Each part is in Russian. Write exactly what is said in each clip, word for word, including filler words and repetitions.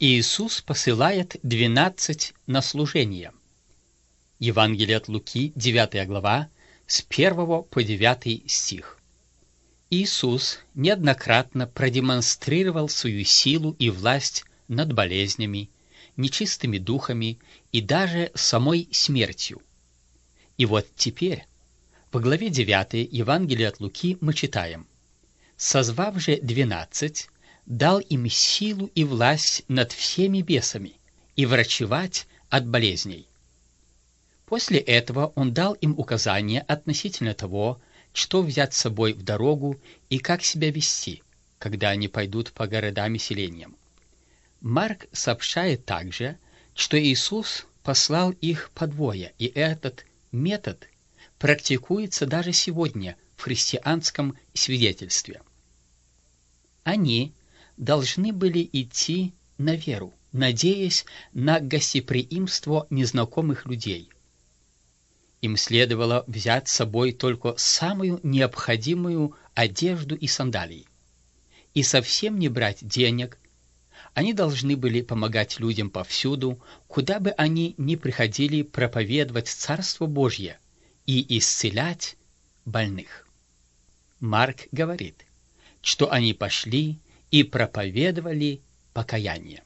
Иисус посылает двенадцать на служение. Евангелие от Луки, девятая глава, с первого по девятый стих. Иисус неоднократно продемонстрировал свою силу и власть над болезнями, нечистыми духами и даже самой смертью. И вот теперь, в главе девятой Евангелия от Луки мы читаем: «Созвав же двенадцать, дал им силу и власть над всеми бесами и врачевать от болезней». После этого он дал им указания относительно того, что взять с собой в дорогу и как себя вести, когда они пойдут по городам и селениям. Марк сообщает также, что Иисус послал их по двое, и этот метод практикуется даже сегодня в христианском свидетельстве. Они должны были идти на веру, надеясь на гостеприимство незнакомых людей. Им следовало взять с собой только самую необходимую одежду и сандалии. И совсем не брать денег. Они должны были помогать людям повсюду, куда бы они ни приходили проповедовать Царство Божье и исцелять больных. Марк говорит, что они пошли и проповедовали покаяние.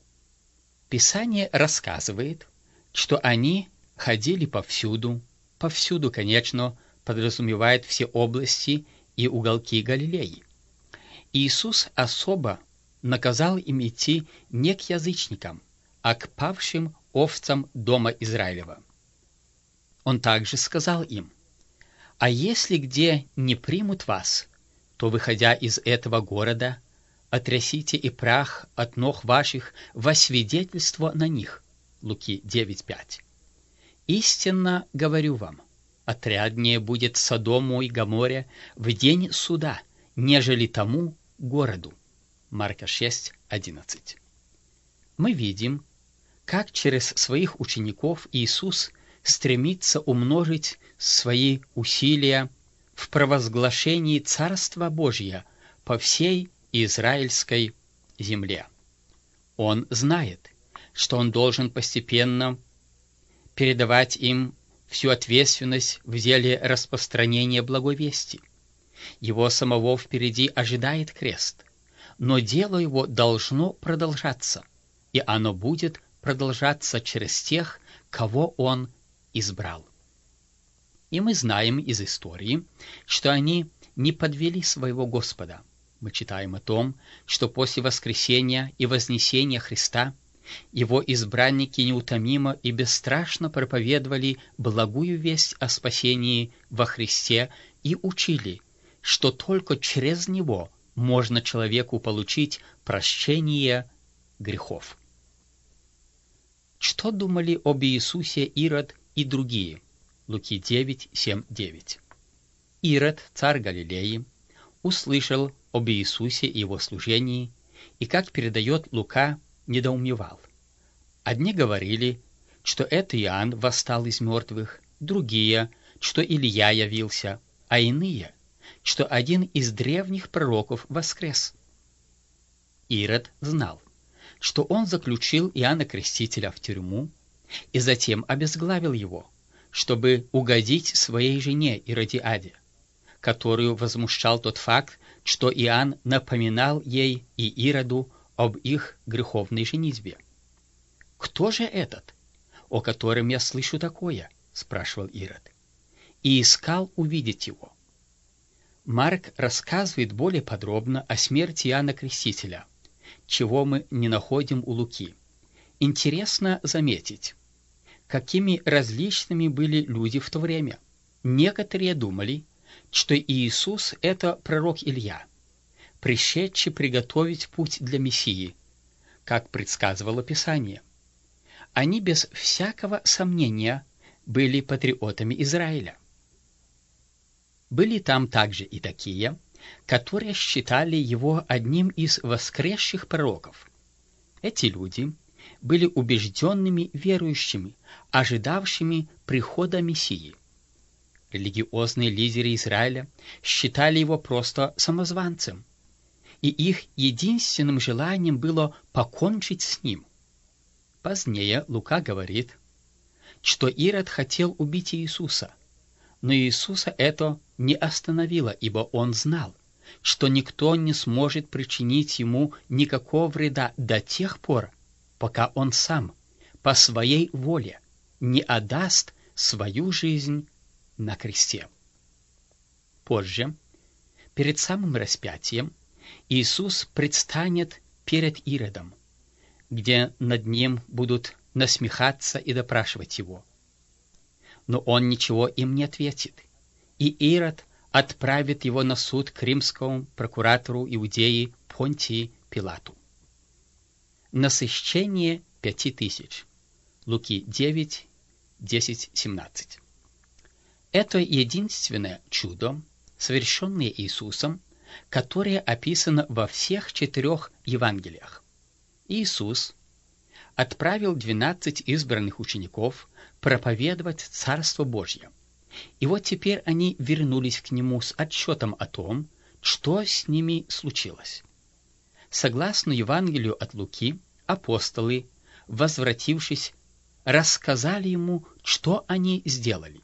Писание рассказывает, что они ходили повсюду, повсюду, конечно, подразумевает все области и уголки Галилеи. Иисус особо наказал им идти не к язычникам, а к павшим овцам дома Израилева. Он также сказал им: «А если где не примут вас, то, выходя из этого города, отрясите и прах от ног ваших во свидетельство на них». Луки девять пять. «Истинно говорю вам, отряднее будет Содому и Гоморе в день суда, нежели тому городу». Марка шесть одиннадцать. Мы видим, как через своих учеников Иисус стремится умножить свои усилия в провозглашении Царства Божия по всей израильской земле. Он знает, что он должен постепенно передавать им всю ответственность в деле распространения благой вести. Его самого впереди ожидает крест, но дело его должно продолжаться, и оно будет продолжаться через тех, кого он избрал. И мы знаем из истории, что они не подвели своего Господа. Мы читаем о том, что после воскресения и вознесения Христа его избранники неутомимо и бесстрашно проповедовали благую весть о спасении во Христе и учили, что только через него можно человеку получить прощение грехов. Что думали об Иисусе Ирод и другие? Луки девять семь девять. Ирод, царь Галилеи, услышал об Иисусе и его служении, и, как передает Лука, недоумевал. Одни говорили, что это Иоанн восстал из мертвых, другие, что Илия явился, а иные, что один из древних пророков воскрес. Ирод знал, что он заключил Иоанна Крестителя в тюрьму и затем обезглавил его, чтобы угодить своей жене Иродиаде, которую возмущал тот факт, что Иоанн напоминал ей и Ироду об их греховной женитьбе. «Кто же этот, о котором я слышу такое?» — спрашивал Ирод, и искал увидеть его. Марк рассказывает более подробно о смерти Иоанна Крестителя, чего мы не находим у Луки. Интересно заметить, какими различными были люди в то время. Некоторые думали, что Иисус — это пророк Илья, пришедший приготовить путь для Мессии, как предсказывало Писание. Они без всякого сомнения были патриотами Израиля. Были там также и такие, которые считали его одним из воскресших пророков. Эти люди были убежденными верующими, ожидавшими прихода Мессии. Религиозные лидеры Израиля считали его просто самозванцем. и их единственным желанием было покончить с ним. Позднее Лука говорит, что Ирод хотел убить Иисуса, но Иисуса это не остановило, ибо он знал, что никто не сможет причинить ему никакого вреда до тех пор, пока он сам, по своей воле, не отдаст свою жизнь на кресте. Позже, перед самым распятием, Иисус предстанет перед Иродом, где над ним будут насмехаться и допрашивать его. Но он ничего им не ответит, и Ирод отправит его на суд к римскому прокуратору Иудеи Понтии Пилату. Насыщение пяти тысяч. Луки девять, десять, семнадцать. Это единственное чудо, совершенное Иисусом, которое описано во всех четырех Евангелиях. Иисус отправил двенадцать избранных учеников проповедовать Царство Божье. И вот теперь они вернулись к Нему с отчетом о том, что с ними случилось. Согласно Евангелию от Луки, апостолы, возвратившись, рассказали Ему, что они сделали.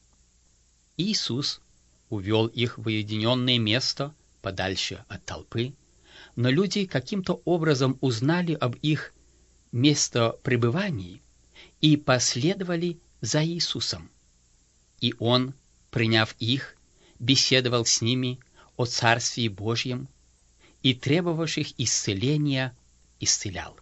Иисус увел их в уединенное место, подальше от толпы, но люди каким-то образом узнали об их местопребывании и последовали за Иисусом. И Он, приняв их, беседовал с ними о Царстве Божьем и требовавших исцеления исцелял.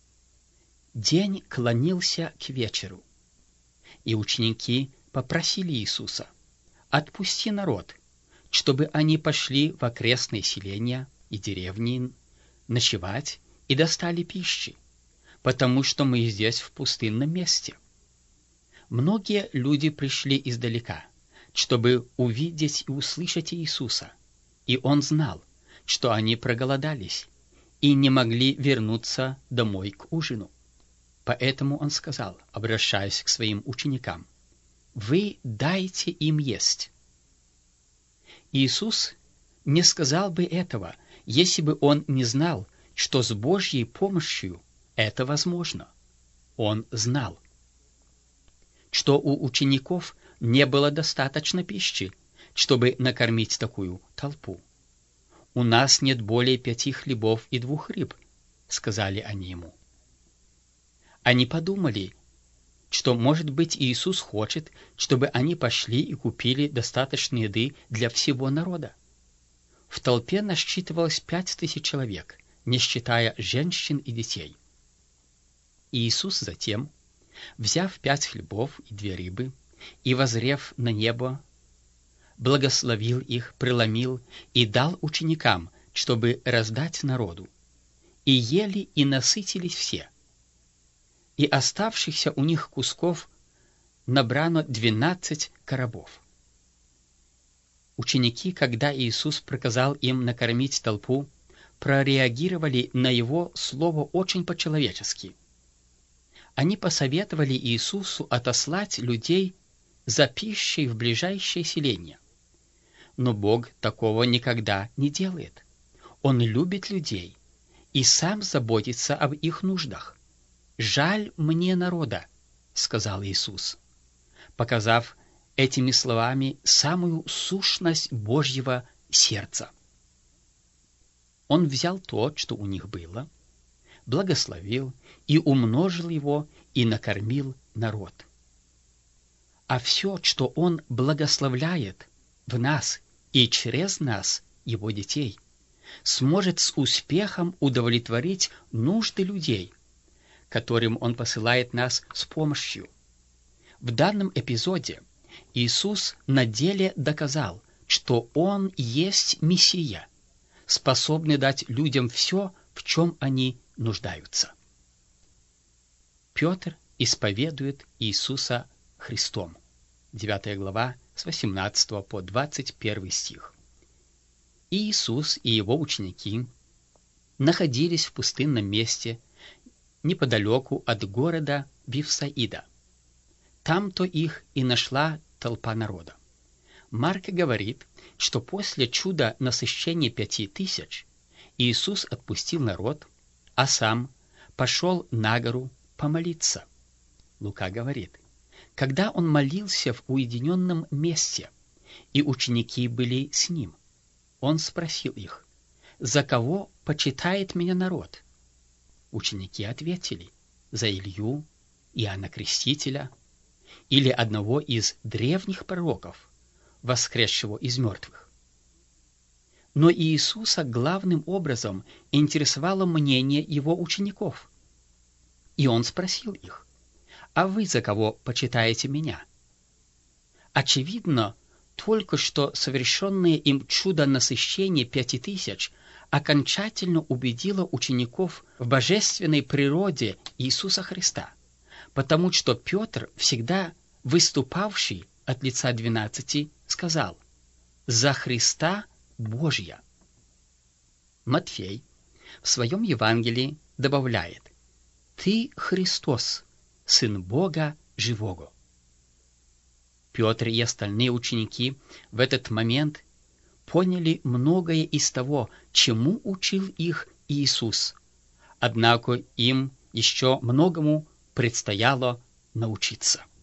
День клонился к вечеру, и ученики попросили Иисуса: «Отпусти народ, чтобы они пошли в окрестные селения и деревни ночевать и достали пищи, потому что мы здесь в пустынном месте». Многие люди пришли издалека, чтобы увидеть и услышать Иисуса, и Он знал, что они проголодались и не могли вернуться домой к ужину. Поэтому Он сказал, обращаясь к своим ученикам: «Вы дайте им есть». Иисус не сказал бы этого, если бы Он не знал, что с Божьей помощью это возможно. Он знал, что у учеников не было достаточно пищи, чтобы накормить такую толпу. «У нас нет более пяти хлебов и двух рыб», — сказали они Ему. Они подумали, что, может быть, Иисус хочет, чтобы они пошли и купили достаточно еды для всего народа. В толпе насчитывалось пять тысяч человек, не считая женщин и детей. Иисус затем, взяв пять хлебов и две рыбы, и воззрев на небо, благословил их, преломил и дал ученикам, чтобы раздать народу. И ели и насытились все. И оставшихся у них кусков набрано двенадцать коробов. Ученики, когда Иисус приказал им накормить толпу, прореагировали на Его слово очень по-человечески. Они посоветовали Иисусу отослать людей за пищей в ближайшее селение. Но Бог такого никогда не делает. Он любит людей и сам заботится об их нуждах. «Жаль мне народа», — сказал Иисус, показав этими словами самую сущность Божьего сердца. Он взял то, что у них было, благословил и умножил его, и накормил народ. А все, что Он благословляет в нас и через нас, Его детей, сможет с успехом удовлетворить нужды людей, которым Он посылает нас с помощью. В данном эпизоде Иисус на деле доказал, что Он есть Мессия, способный дать людям все, в чем они нуждаются. Петр исповедует Иисуса Христом. девятая глава, с восемнадцатого по двадцать первый стих. Иисус и Его ученики находились в пустынном месте неподалеку от города Вифсаида. Там-то их и нашла толпа народа. Марк говорит, что после чуда насыщения пяти тысяч Иисус отпустил народ, а сам пошел на гору помолиться. Лука говорит: когда он молился в уединенном месте, и ученики были с ним, он спросил их: «За кого почитает меня народ?» Ученики ответили: «За Илью, Иоанна Крестителя, или одного из древних пророков, воскресшего из мертвых». Но Иисуса главным образом интересовало мнение его учеников. И он спросил их: «А вы за кого почитаете меня?» Очевидно, только что совершенное им чудо насыщения пяти тысяч окончательно убедило учеников в божественной природе Иисуса Христа, потому что Петр, всегда выступавший от лица двенадцати, сказал: «За Христа Божья». Матфей в своем Евангелии добавляет: «Ты Христос, Сын Бога Живого». Петр и остальные ученики в этот момент поняли многое из того, чему учил их Иисус. Однако им еще многому предстояло научиться.